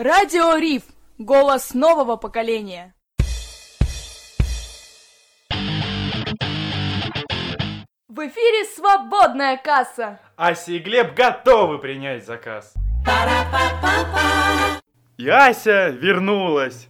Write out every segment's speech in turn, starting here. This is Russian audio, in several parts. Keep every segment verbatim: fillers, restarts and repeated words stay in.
Радио Риф. Голос нового поколения. В эфире свободная касса. Ася и Глеб готовы принять заказ. И Ася вернулась.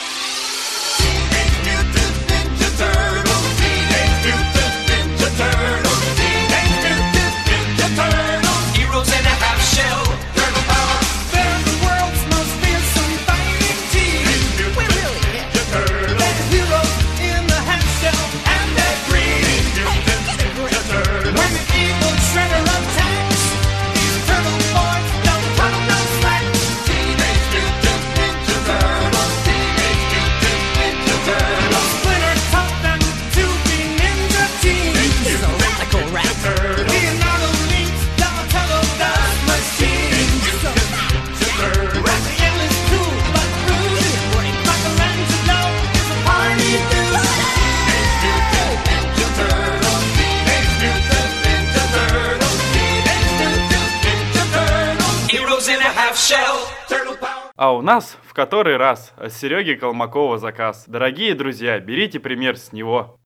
А у нас в который раз от Сереги Колмакова заказ. Дорогие друзья, берите пример с него.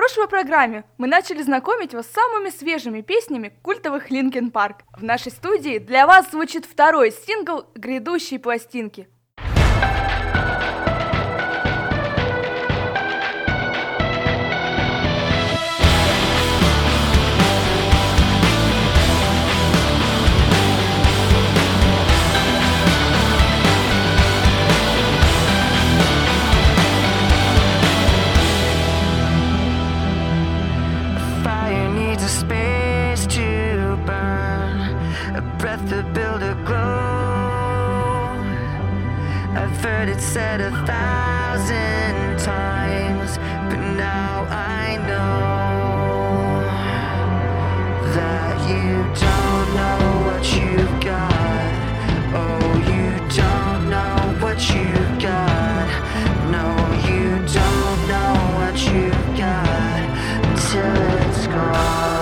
прошлой программе мы начали знакомить вас с самыми свежими песнями культовых Linkin Park. В нашей студии для вас звучит второй сингл грядущей пластинки. To build a glow, I've heard it said a thousand times, but now I know that you don't know what you've got. Oh, you don't know what you've got. No, you don't know what you've got until it's gone.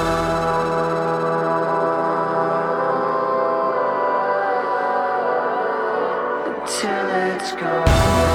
Till it's gone.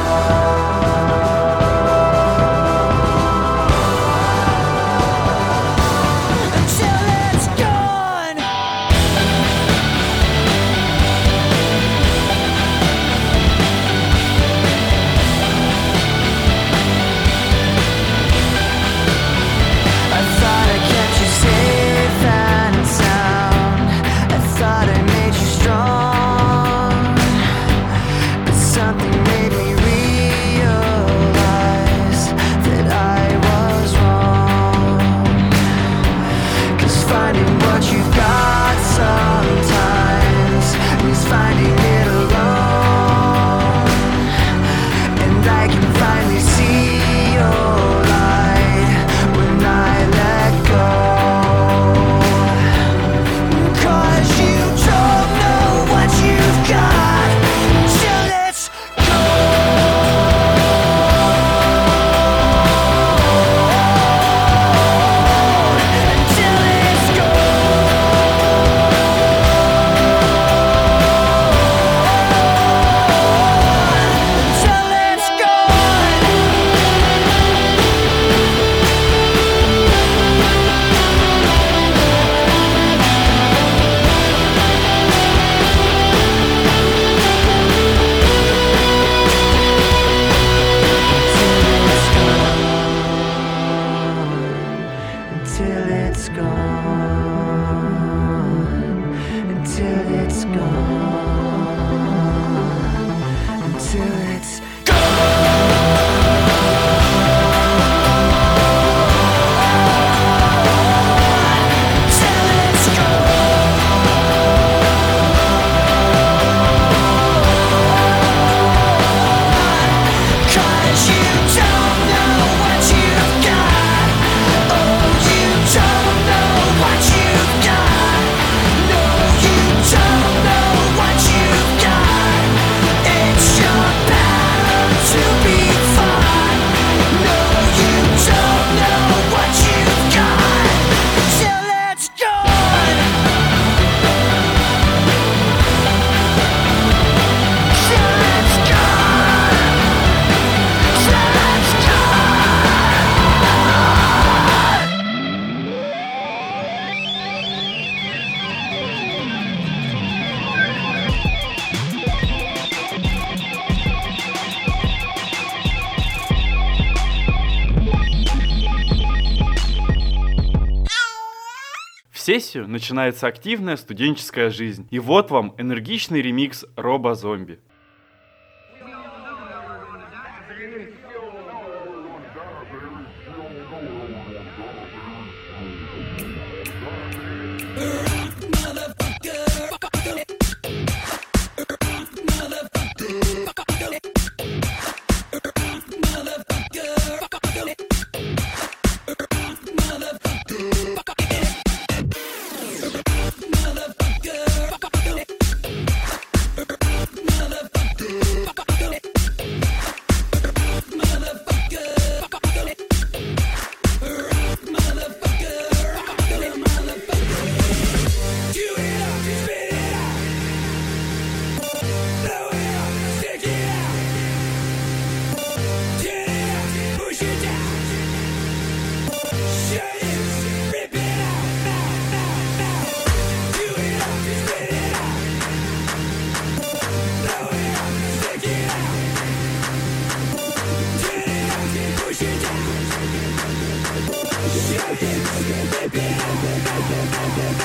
В сессию начинается активная студенческая жизнь. И вот вам энергичный ремикс Робо-зомби. Motherfucker.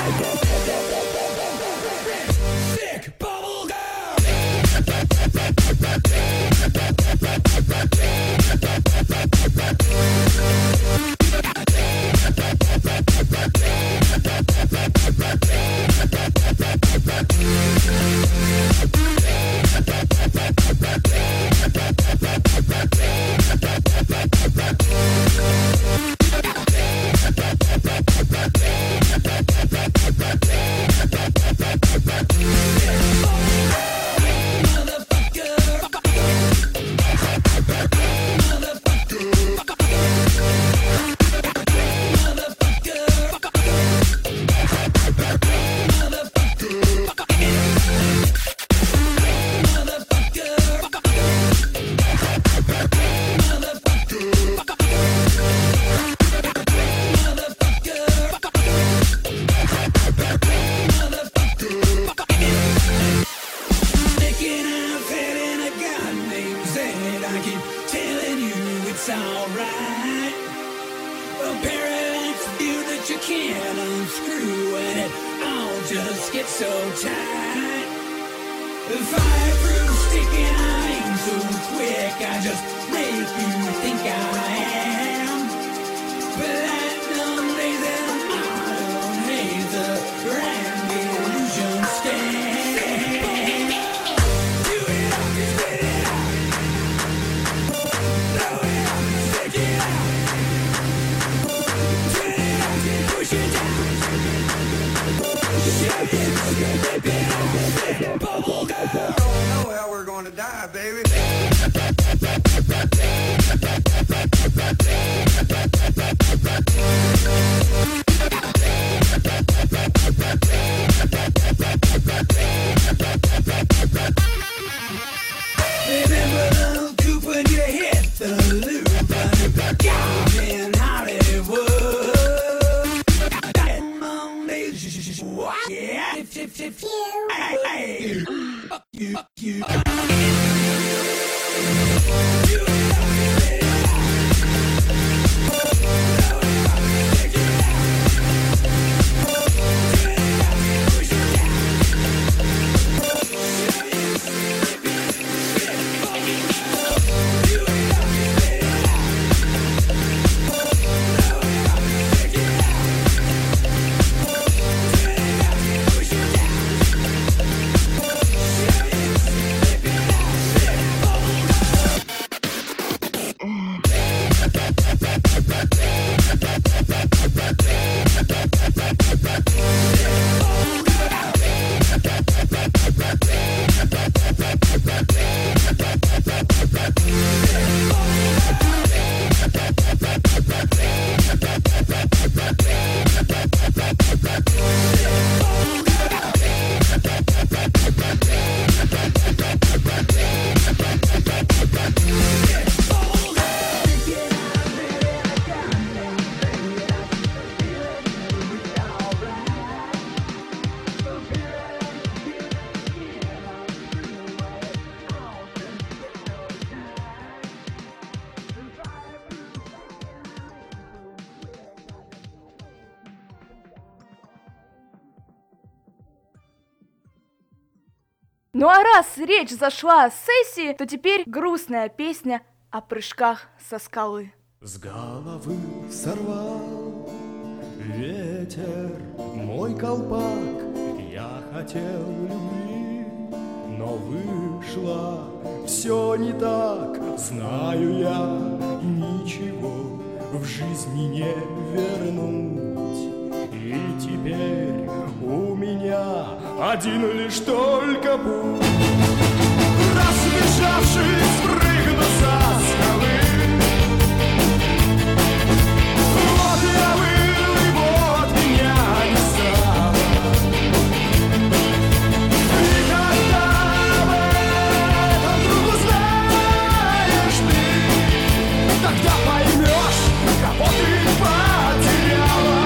Ну а раз речь зашла о сессии, то теперь грустная песня о прыжках со скалы. С головы сорвал ветер мой колпак, я хотел любви, но вышло все не так. Знаю я, ничего в жизни не вернуть, и теперь у меня один лишь только путь. Разбежавшись, прыгну со скалы. Вот я выйду, и вот меня не стало. И когда об этом вдруг узнаешь ты, тогда поймешь, кого ты потеряла.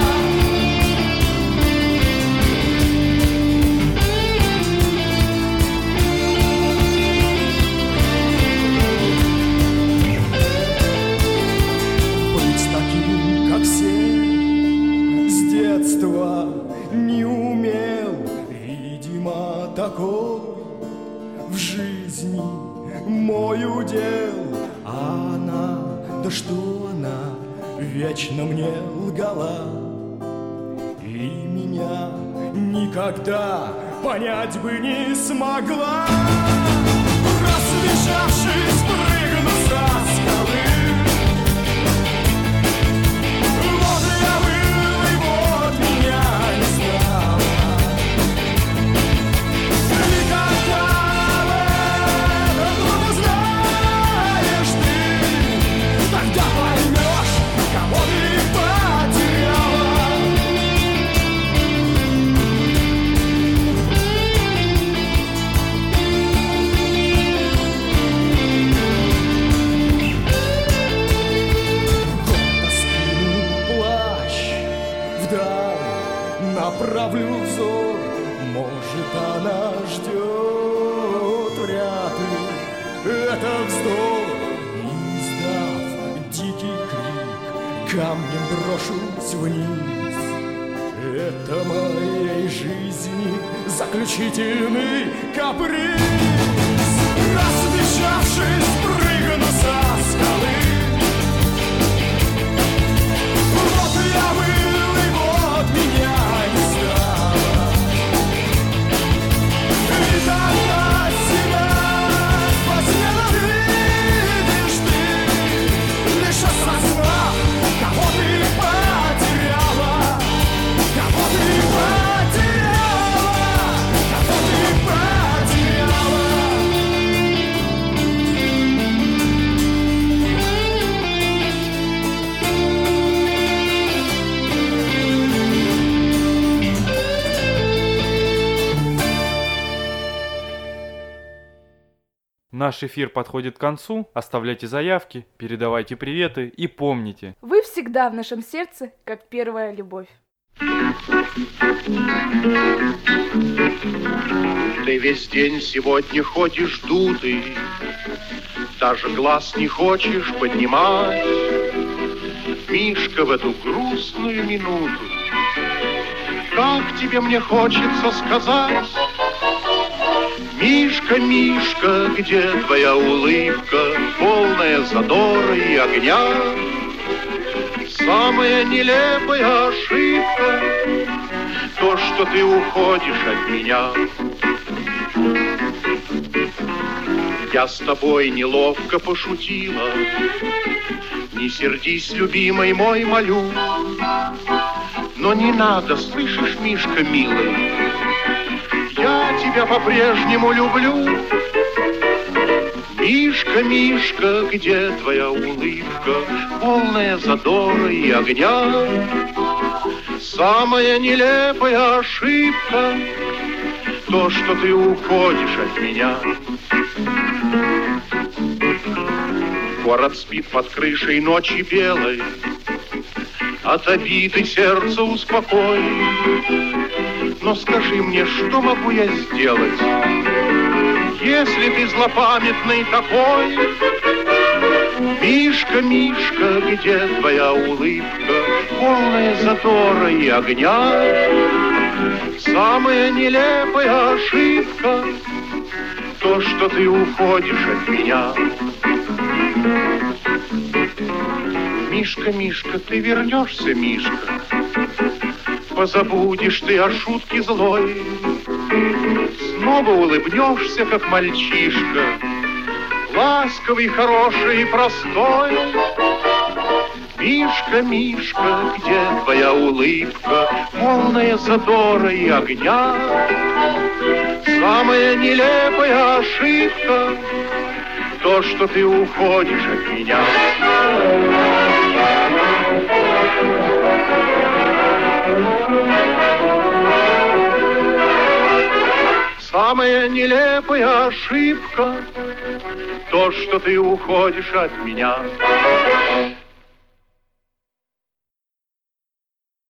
Как все с детства не покой в жизни мой удел, а она, да что она, вечно мне лгала, и меня никогда понять бы не смогла. Разбежавшись, прыгну со скалы. Вот я был, и вот меня не стало. Никогда об этом не узнаешь ты, тогда поймешь, кого ты потеряла. Направлю взор, может, она ждет, вряд ли это вздох. Издав дикий крик, камнем брошусь вниз. Это моей жизни заключительный каприз. Разбежавшись, прыгну со скалы. Вот я был, и вот меня не стало. И тогда себя возненавидишь ты, лишь осознав, кого ты потеряла, кого ты потеряла, кого ты потеряла. Наш эфир подходит к концу. Оставляйте заявки, передавайте приветы и помните. Вы всегда в нашем сердце, как первая любовь. Ты весь день сегодня ходишь дутый, даже глаз не хочешь поднимать. Мишка, в эту грустную минуту, как тебе мне хочется сказать: Мишка, Мишка, где твоя улыбка, полная задора и огня? Самая нелепая ошибка — то, что ты уходишь от меня. Я с тобой неловко пошутила, не сердись, любимый мой, молю. Но не надо, слышишь, Мишка, милый, я тебя по-прежнему люблю. Мишка, Мишка, где твоя улыбка, полная задора и огня? Самая нелепая ошибка — то, что ты уходишь от меня. Город спит под крышей ночи белой, от обиды сердце успокой. Но скажи мне, что могу я сделать, если ты злопамятный такой? Мишка, Мишка, где твоя улыбка, полная задора и огня? Самая нелепая ошибка — то, что ты уходишь от меня. Мишка, Мишка, ты вернешься, Мишка, позабудешь ты о шутке злой, снова улыбнешься, как мальчишка, ласковый, хороший и простой. Мишка, Мишка, где твоя улыбка, полная задора и огня? Самая нелепая ошибка — то, что ты уходишь от меня. Самая нелепая ошибка — то, что ты уходишь от меня.